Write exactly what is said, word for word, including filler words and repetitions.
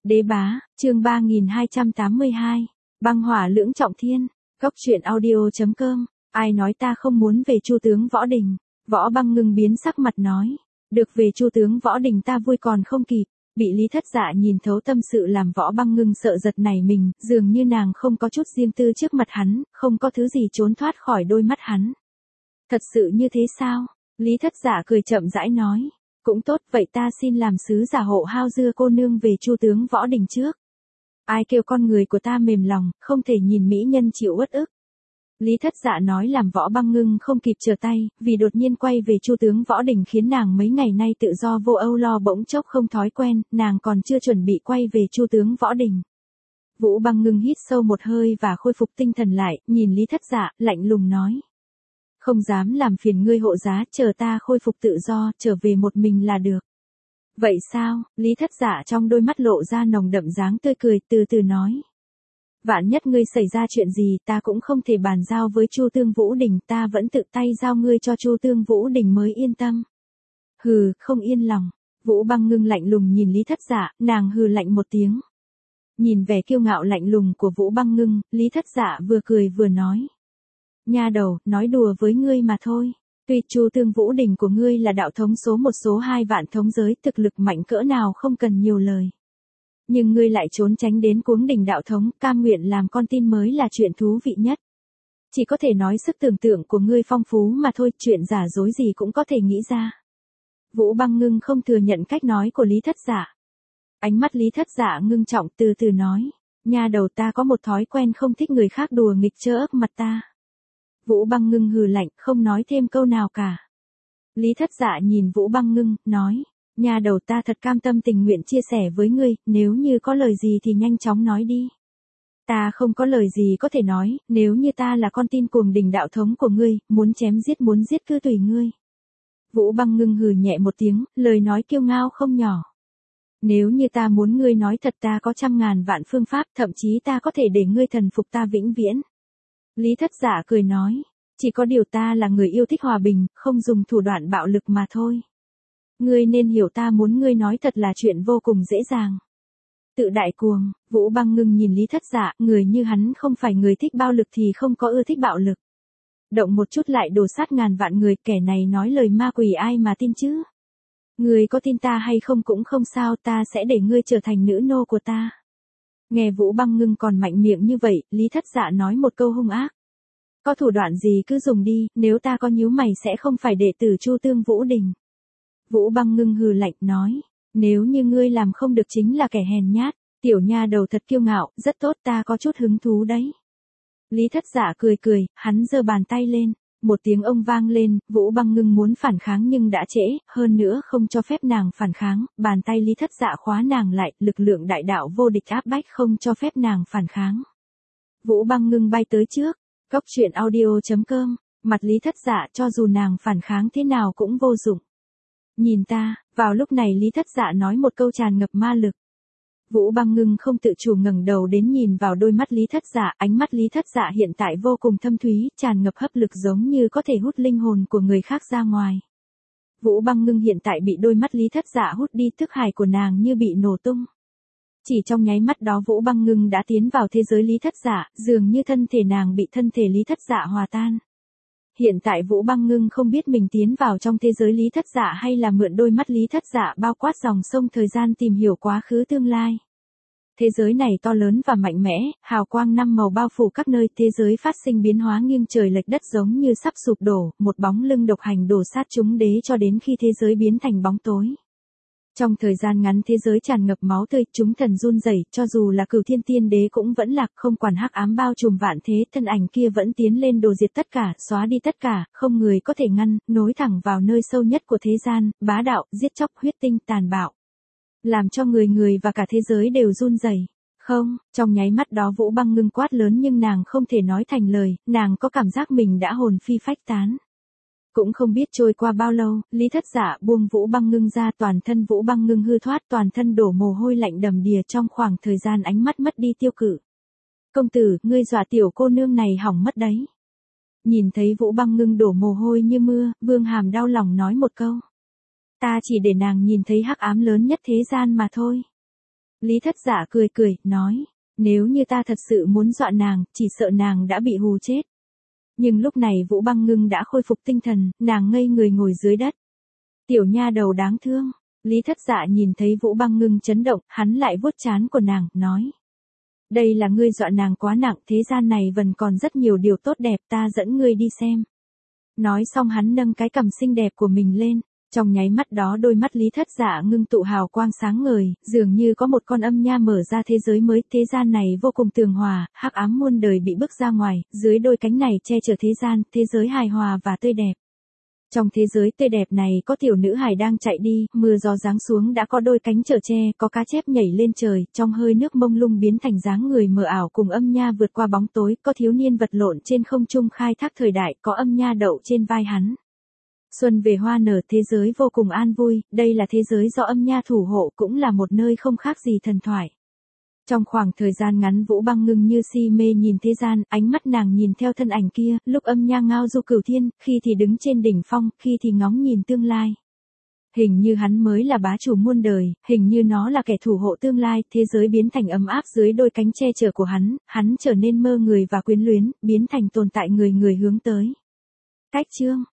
Đế bá, chương ba nghìn hai trăm tám mươi hai. Băng hỏa lưỡng trọng thiên. Góc truyện audio.com. Ai nói ta không muốn về Chu tướng Võ Đình? Võ Băng Ngưng biến sắc mặt nói. Được về Chu tướng Võ Đình ta vui còn không kịp. Bị Lý Thất Dạ nhìn thấu tâm sự làm Võ Băng Ngưng sợ giật nảy mình, dường như nàng không có chút riêng tư trước mặt hắn, không có thứ gì trốn thoát khỏi đôi mắt hắn. Thật sự như thế sao? Lý Thất Dạ cười chậm rãi nói. Cũng tốt, vậy ta xin làm sứ giả hộ hao dưa cô nương về Chu tướng Võ Đình trước. Ai kêu con người của ta mềm lòng, không thể nhìn mỹ nhân chịu uất ức. Lý Thất Dạ nói làm Võ Băng Ngưng không kịp trở tay, vì đột nhiên quay về Chu tướng Võ Đình khiến nàng mấy ngày nay tự do vô âu lo bỗng chốc không thói quen, nàng còn chưa chuẩn bị quay về Chu tướng Võ Đình. Vũ Băng Ngưng hít sâu một hơi và khôi phục tinh thần lại, nhìn Lý Thất Dạ, lạnh lùng nói. Không dám làm phiền ngươi hộ giá, chờ ta khôi phục tự do, trở về một mình là được. Vậy sao? Lý Thất Dạ trong đôi mắt lộ ra nồng đậm dáng tươi cười, từ từ nói. Vạn nhất ngươi xảy ra chuyện gì, ta cũng không thể bàn giao với Chu Tương Vũ Đình, ta vẫn tự tay giao ngươi cho Chu Tương Vũ Đình mới yên tâm. Hừ, không yên lòng. Vũ Băng Ngưng lạnh lùng nhìn Lý Thất Dạ, nàng hừ lạnh một tiếng. Nhìn vẻ kiêu ngạo lạnh lùng của Vũ Băng Ngưng, Lý Thất Dạ vừa cười vừa nói. Nha đầu, nói đùa với ngươi mà thôi. Tuy Chu Tương Vũ Đình của ngươi là đạo thống số một số hai vạn thống giới, thực lực mạnh cỡ nào không cần nhiều lời. Nhưng ngươi lại trốn tránh đến cuống đỉnh đạo thống, cam nguyện làm con tin mới là chuyện thú vị nhất. Chỉ có thể nói sức tưởng tượng của ngươi phong phú mà thôi, chuyện giả dối gì cũng có thể nghĩ ra. Vũ Băng Ngưng không thừa nhận cách nói của Lý Thất Dạ. Ánh mắt Lý Thất Dạ ngưng trọng từ từ nói. Nha đầu, ta có một thói quen không thích người khác đùa nghịch trơ ấp mặt ta. Vũ Băng Ngưng hừ lạnh, không nói thêm câu nào cả. Lý Thất Dạ nhìn Vũ Băng Ngưng, nói, nha đầu, ta thật cam tâm tình nguyện chia sẻ với ngươi, nếu như có lời gì thì nhanh chóng nói đi. Ta không có lời gì có thể nói, nếu như ta là con tin cuồng đỉnh đạo thống của ngươi, muốn chém giết muốn giết cứ tùy ngươi. Vũ Băng Ngưng hừ nhẹ một tiếng, lời nói kiêu ngao không nhỏ. Nếu như ta muốn ngươi nói thật, ta có trăm ngàn vạn phương pháp, thậm chí ta có thể để ngươi thần phục ta vĩnh viễn. Lý Thất Dạ cười nói, chỉ có điều ta là người yêu thích hòa bình, không dùng thủ đoạn bạo lực mà thôi. Ngươi nên hiểu, ta muốn ngươi nói thật là chuyện vô cùng dễ dàng. Tự đại cuồng. Vũ Băng Ngưng nhìn Lý Thất Dạ, người như hắn không phải người thích bao lực thì không có ưa thích bạo lực. Động một chút lại đổ sát ngàn vạn người, kẻ này nói lời ma quỷ ai mà tin chứ? Ngươi có tin ta hay không cũng không sao, ta sẽ để ngươi trở thành nữ nô của ta. Nghe Vũ Băng Ngưng còn mạnh miệng như vậy, Lý Thất Dạ nói một câu hung ác. Có thủ đoạn gì cứ dùng đi, nếu ta có nhíu mày sẽ không phải đệ tử Chu Tương Vũ Đình. Vũ Băng Ngưng hừ lạnh nói, nếu như ngươi làm không được chính là kẻ hèn nhát, tiểu nha đầu thật kiêu ngạo, rất tốt, ta có chút hứng thú đấy. Lý Thất Dạ cười cười, hắn giơ bàn tay lên, một tiếng ông vang lên, Vũ Băng Ngưng muốn phản kháng nhưng đã trễ, hơn nữa không cho phép nàng phản kháng, bàn tay Lý Thất Dạ khóa nàng lại, lực lượng đại đạo vô địch áp bách không cho phép nàng phản kháng. Vũ Băng Ngưng bay tới trước, góc truyện audio.com, mặt Lý Thất Dạ cho dù nàng phản kháng thế nào cũng vô dụng. Nhìn ta, vào lúc này Lý Thất Dạ nói một câu tràn ngập ma lực. Vũ Băng Ngưng không tự chủ ngẩng đầu đến nhìn vào đôi mắt Lý Thất Dạ, ánh mắt Lý Thất Dạ hiện tại vô cùng thâm thúy, tràn ngập hấp lực giống như có thể hút linh hồn của người khác ra ngoài. Vũ Băng Ngưng hiện tại bị đôi mắt Lý Thất Dạ hút đi, thức hải của nàng như bị nổ tung. Chỉ trong nháy mắt đó Vũ Băng Ngưng đã tiến vào thế giới Lý Thất Dạ, dường như thân thể nàng bị thân thể Lý Thất Dạ hòa tan. Hiện tại Vũ Băng Ngưng không biết mình tiến vào trong thế giới Lý Thất Dạ hay là mượn đôi mắt Lý Thất Dạ bao quát dòng sông thời gian tìm hiểu quá khứ tương lai. Thế giới này to lớn và mạnh mẽ, hào quang năm màu bao phủ các nơi, thế giới phát sinh biến hóa nghiêng trời lệch đất giống như sắp sụp đổ, một bóng lưng độc hành đổ sát chúng đế cho đến khi thế giới biến thành bóng tối. Trong thời gian ngắn thế giới tràn ngập máu tươi, chúng thần run rẩy, cho dù là Cửu Thiên Tiên Đế cũng vẫn lạc, không quản hắc ám bao trùm vạn thế, thân ảnh kia vẫn tiến lên đồ diệt tất cả, xóa đi tất cả, không người có thể ngăn, nối thẳng vào nơi sâu nhất của thế gian, bá đạo, giết chóc, huyết tinh, tàn bạo. Làm cho người người và cả thế giới đều run rẩy. Không, trong nháy mắt đó Vũ Băng Ngưng quát lớn nhưng nàng không thể nói thành lời, nàng có cảm giác mình đã hồn phi phách tán. Cũng không biết trôi qua bao lâu, Lý Thất Dạ buông Vũ Băng Ngưng ra, toàn thân Vũ Băng Ngưng hư thoát, toàn thân đổ mồ hôi lạnh đầm đìa, trong khoảng thời gian ánh mắt mất đi tiêu cự. Công tử, ngươi dọa tiểu cô nương này hỏng mất đấy. Nhìn thấy Vũ Băng Ngưng đổ mồ hôi như mưa, Vương Hàm đau lòng nói một câu. Ta chỉ để nàng nhìn thấy hắc ám lớn nhất thế gian mà thôi. Lý Thất Dạ cười cười, nói, nếu như ta thật sự muốn dọa nàng, chỉ sợ nàng đã bị hù chết. Nhưng lúc này Vũ Băng Ngưng đã khôi phục tinh thần, nàng ngây người ngồi dưới đất. Tiểu nha đầu đáng thương. Lý Thất Dạ nhìn thấy Vũ Băng Ngưng chấn động, hắn lại vuốt trán của nàng, nói. Đây là ngươi dọa nàng quá nặng, thế gian này vẫn còn rất nhiều điều tốt đẹp, ta dẫn ngươi đi xem. Nói xong hắn nâng cái cằm xinh đẹp của mình lên. Trong nháy mắt đó đôi mắt Lý Thất Dạ ngưng tụ hào quang sáng ngời, dường như có một con âm nha mở ra thế giới mới, thế gian này vô cùng tường hòa, hắc ám muôn đời bị bức ra ngoài, dưới đôi cánh này che chở thế gian, thế giới hài hòa và tươi đẹp. Trong thế giới tươi đẹp này có tiểu nữ hài đang chạy đi, mưa gió giáng xuống đã có đôi cánh chở che, có cá chép nhảy lên trời, trong hơi nước mông lung biến thành dáng người mờ ảo cùng âm nha vượt qua bóng tối, có thiếu niên vật lộn trên không trung khai thác thời đại, có âm nha đậu trên vai hắn. Xuân về hoa nở, thế giới vô cùng an vui, đây là thế giới do âm nha thủ hộ, cũng là một nơi không khác gì thần thoại. Trong khoảng thời gian ngắn Vũ Băng Ngưng như si mê nhìn thế gian, ánh mắt nàng nhìn theo thân ảnh kia, lúc âm nha ngao du cửu thiên, khi thì đứng trên đỉnh phong, khi thì ngóng nhìn tương lai. Hình như hắn mới là bá chủ muôn đời, hình như nó là kẻ thủ hộ tương lai, thế giới biến thành ấm áp dưới đôi cánh che chở của hắn, hắn trở nên mơ người và quyến luyến, biến thành tồn tại người người hướng tới. Cách chương